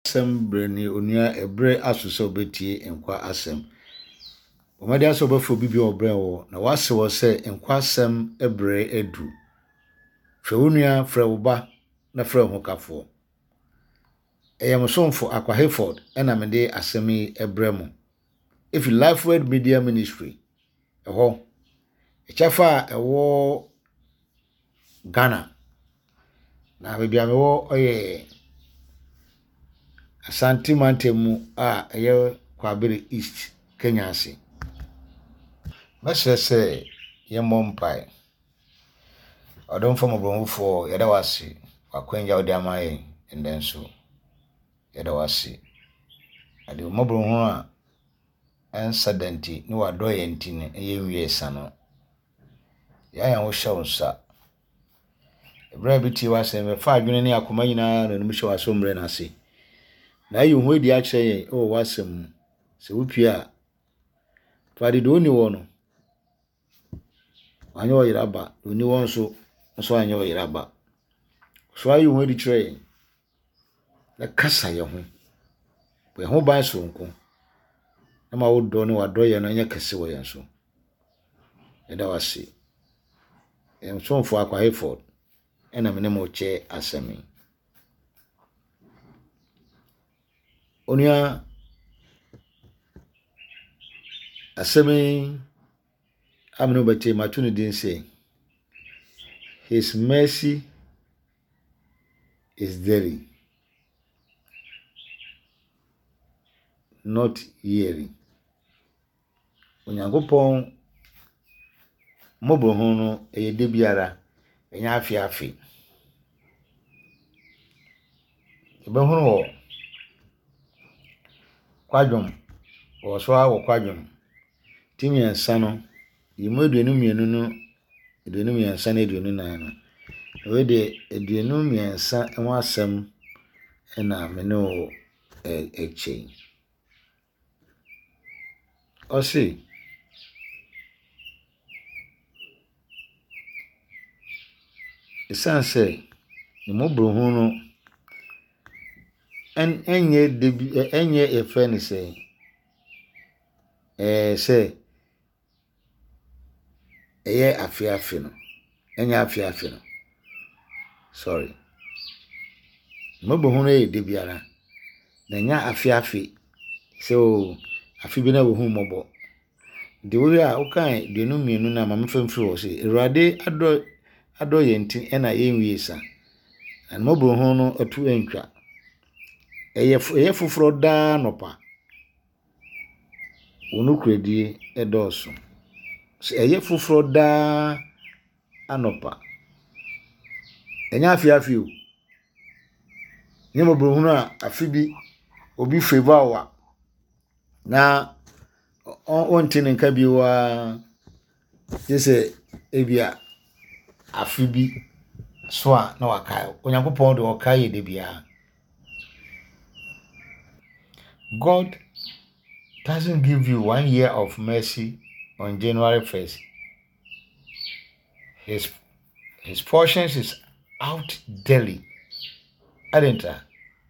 Asem breni onua ebre asose obetie enkwa asem. Omade aso befo bibi obre wo na wase wo se enkwa asem ebre edu. Hwe onua frɛ wo ba na frɛ ho kafo. Eyamsomfo Akwa Hayford na mede asem yi ebre mo. If Life Word Media Ministry eho echafa ewo Ghana na bibia me wo oye Asante Mantemu a eye Kwabere East Kenya ase. Mesese ye mompai. Odom fo mobronfo yeda wase akwanja odi amaye ndenso yeda wase. Ade mobronho a ensadenti ni wadoye ntine eye wiesa no. Ya wo shawunsa. Ebra biti wase me fa adwene ne akoma nyina no nimhye waso mre na ase. Na yi hu edi akye o wasem se wupia fadi do ni wo no anyo yiraba oni won so anyo yiraba so ayi hu edi kire na kasa ye ho we ho ban so nko na ma wo do ni wado ye no nya kase wo ye so eda wase em so mfo Akwa Hayford ena mene mo che asemi onia asemi amno bete matunu din say his mercy is daily, not yearly. Onyankopon mobroho no eyede biara enya afi ebehunu wo kwadwom wo so awo kwadwom timi ensa no yimo aduonu mienu no aduonu miensa na aduonu nan no we de aduonu miensa enwo asem na me no eche osi esanse ni mobrohu no enye efe ni say say eye afi no enye afi no sorry mobrohu no e de biara na nya afi so afi bi na wo hu mobo de wo a ukan de no mienu na mamfemfiri wo se Awurade ado ye nti ena ye nwiesa an mobrohu no atu entwa eye fufuro da nopa wonu kredi edoso so eye fufuro da anopa enya afi o nye mobrohu no afi bi obi favor wa na on tinin ka biwa yese ebia afibi so a na wakai onyankopon de wakai de bia. God doesn't give you 1 year of mercy on January 1st. His portions is out daily. Adenta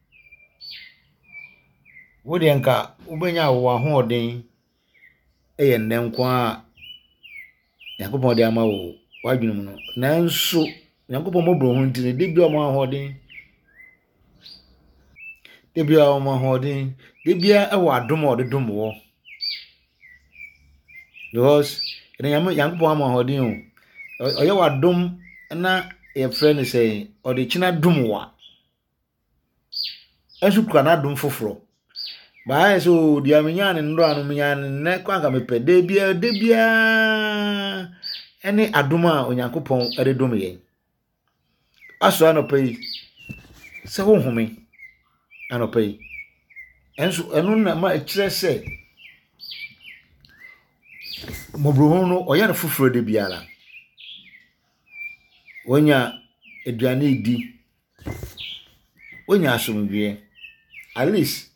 wodi enka ubenya wo ho oden eye nnenkwa Yakobon de ama wo wadwunum no nanso Yakobon mobrohu ntine de bia mo ahoden de bia e wa dom odedom wo because Yakobon ama ahoden o oye wa dom na e friend say ode china dom wa ensu kura na dom foforo ba so dia menya ne ndo anu menya ne kwa ka mepe de bia ene adoma Onyankopon ededom ye aso anopai se wo home anopai enso enu na ma ekire se mobrohu no oya na fufuro de biara wonya eduane di wonya asomdwe at least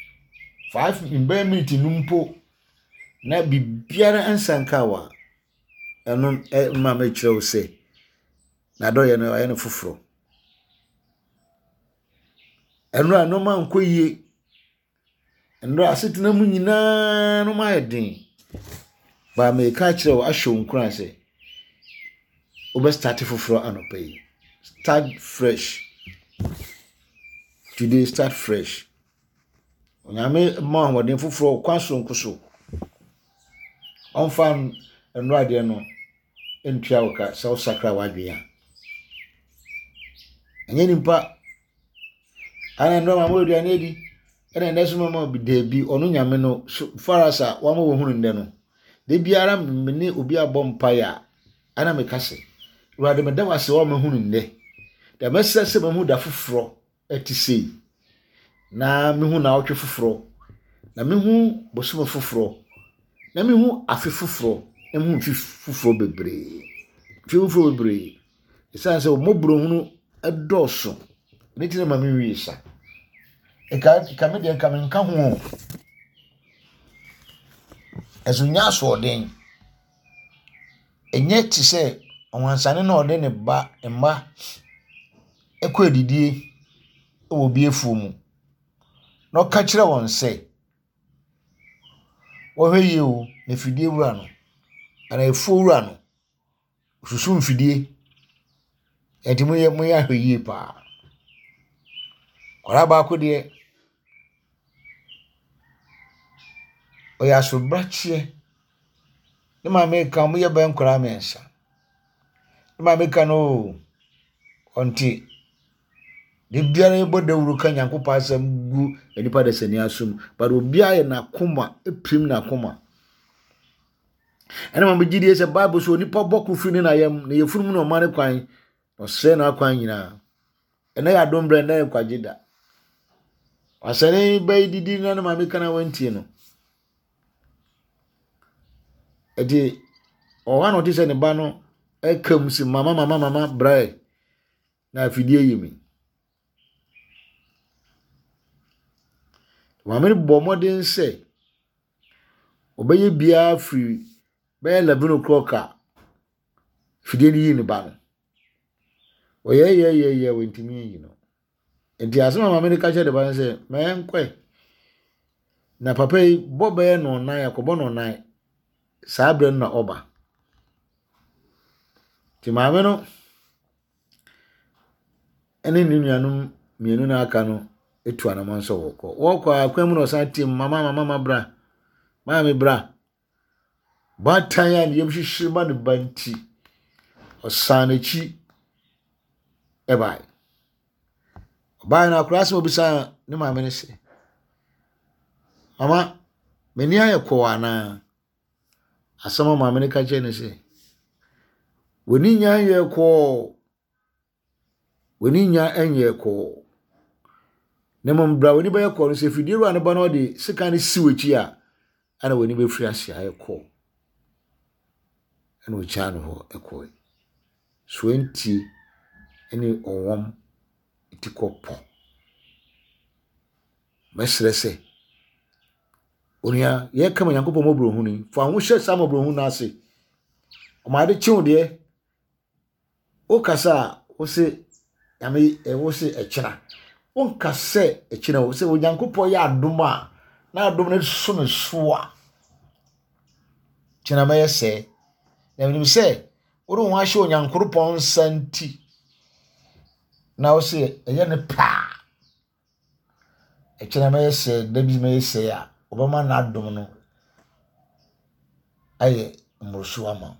5 minutes numpo na bibiara ansankawa enu ma mekire wo se na do ye no fufuro enra no ma nkoyie enra asetena mu nyina no ma yedin ba me ka kire wo ahwo nkran se obe start foforo anopai start fresh today start fresh onyame ma hodin foforo kwaso nkoso onfan enra de no entua woka so sakra wadwe enye nimpa ana ndo ma modua na edi ene neso mama bi debi onu nyame no farasa wa ma wo hunu nde no de biara me obi abompa ya ana me kase ruade me da wase wa ma hunu nde da mesese me hu da foforo etisei na me hu na otwe foforo na me hu bosumo foforo na me hu afi foforo na me hu foforo bebre foforo bebre esanse mo bro hunu edoso ni tire ma me wiisa eka me de eka me nka ho ezunya so den enye ti se onwansane na ode ne ba emma ekọ edidie ewo bi efu mu no ka kire won se wo hweye o ne fidie wura no ana efu wura no susu mfidie etimu ye mu ya hweye pa ora ba ko de oya so brachie ni ma me ka mu ye ba nkora mensa ni ma me ka no onti de biara ebo de wuru ka nyankopa asam gu enipa de sani asum but obia ye na koma eprim na koma ena ma begidi se bible so onipa boku fini na yam na yefunu no mane kwan no se na kwan nyina ena ya dombre na kwagida asane bai didi na ma me kana wantie no edi o wa no ti se ne ba no ekam si mama brai na afidie yimi wa me bo modern se obeye bia free be 11 o'clock fidie ni ni ba no oye wentimi yi no enti asema mama me ka che de ba se me nkwe na papa yi bobe no nan yakobo no nan sabre na oba ti mama no ene ni nuanum mienu na aka no etu anama nso woko akwam no san tim mama bra mama me bra batan ya ni yemhihiri ma ne banti osanachi ebai obai na krasa obisa ne mama ne se mama meni aye ko ana asama mama ne ka je ne se woni nya ye ko woni nya enye ko ne mom bra woni be ko se fidie ru an ba no de sika ne siwechi a ana woni be firi ase aye ko eno cha no ho eko 20 eni owom itikopo mesrese onia ye kama yankopɔ mobro hu ni fa ho hye sa mobro hu na ase o ma de chiu de o kasa o se yame wo se echira o nkase echira o se o yankopɔ ya adoma na adom ne so ne so a china me se na nim se o ro ho ahye onyankoropɔ nsanti na o se eye ne pa echira me se dabi me se ya obama na adom no aye mrosu ama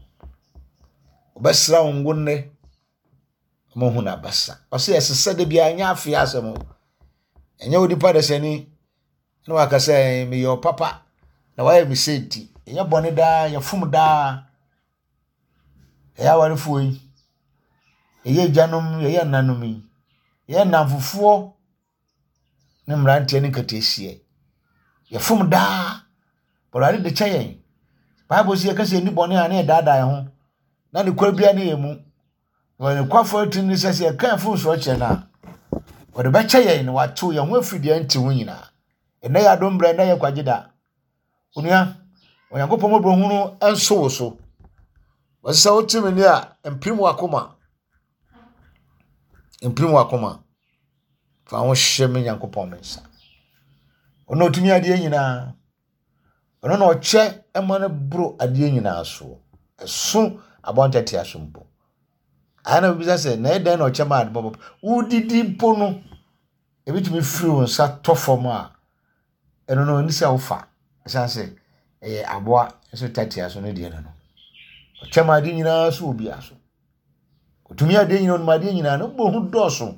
obesra wonne mo hu na basa o se yesese de bia anya afia asem enya odipa de seni na wakasa me yo papa na waye mi senti enya bone da ya fum da ya warefu yi eye janom ye nanom yi ye namfufuo ne mrante ne katesie ye fum da borade de chayen bible sie ka se ni bone ane dada ye ho na ne kwa bia ne yemu woni kwafo tin ni sese kan fu so che na o de be chayen ni wato ye ho afidie nti hu nyina ene ya dombra na ye kwagida onua onyankopɔ mobro hu no enso wo so wasa otimi ni a emprim wakoma fa ho hye me Nyankopɔn mensa ono otumi ade nyina ono na oche ema ne bro ade nyina so eso abontete asompo ana bisa se na eden na oche ma ade bobo udidi mpo no ebitumi firi wonsa tofom a eno no ni se wofa sanse aboa eso tete aso no de no oche ma ade nyina so obi aso otumi ade nyina no ma ade nyina no bo hu doso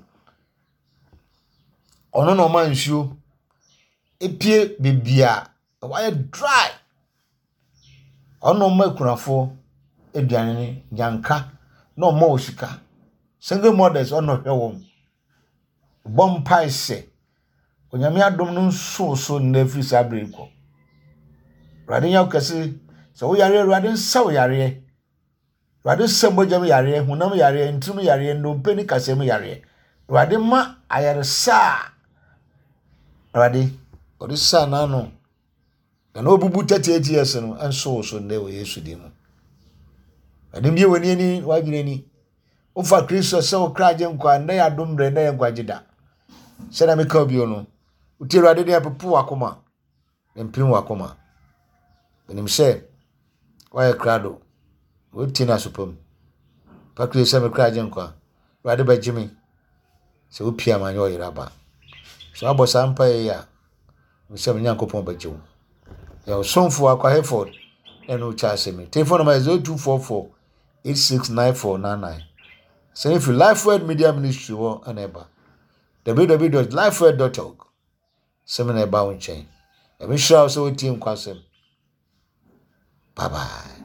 ono no ma nsuo epie bibia why dry ono ma kunafo eduane ni nyanka no ma osika single mothers ono hwewom bompai se onyame adom no so na free sabreko rade nya kase so wo yare rade nsa wo yare rade sambojam yare hunam yare ntum yare ndompe ni kasem yare rade ma ayare sa rade odisa na no na obubu 38 years no enso so ne wo Yesu di mu ade mie woni ni wagire ni ofa Kristo se wo kraje nkwa na ya dom re na ya gwagida se na meka obi no uti rade ne apopo akoma emprim akoma benim se why krado wo tina supom pa Kristo se me kraje nkwa rade ba jimi se wo pia manyo yiraba so abosa mpa ya se me Nyankopon ba jiwo ya sonfo akwa Hereford eno cha semi telephone number is 0244 869499 say if you Lifeword Media Ministry wo aneba www.lifeword.org semi na ba won chen e be sure so team kwasem bye bye.